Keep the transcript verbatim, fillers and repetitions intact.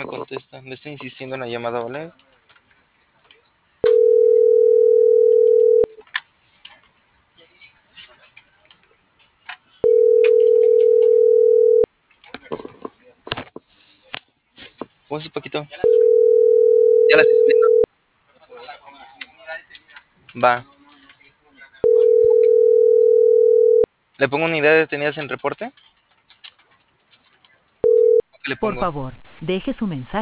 me contesta. Le estoy insistiendo en la llamada, ¿vale? ¿Cómo es, Paquito? Ya la estoy subiendo. Va. ¿Le pongo unidades detenidas en reporte? ¿Qué le Por pongo? favor, deje su mensaje.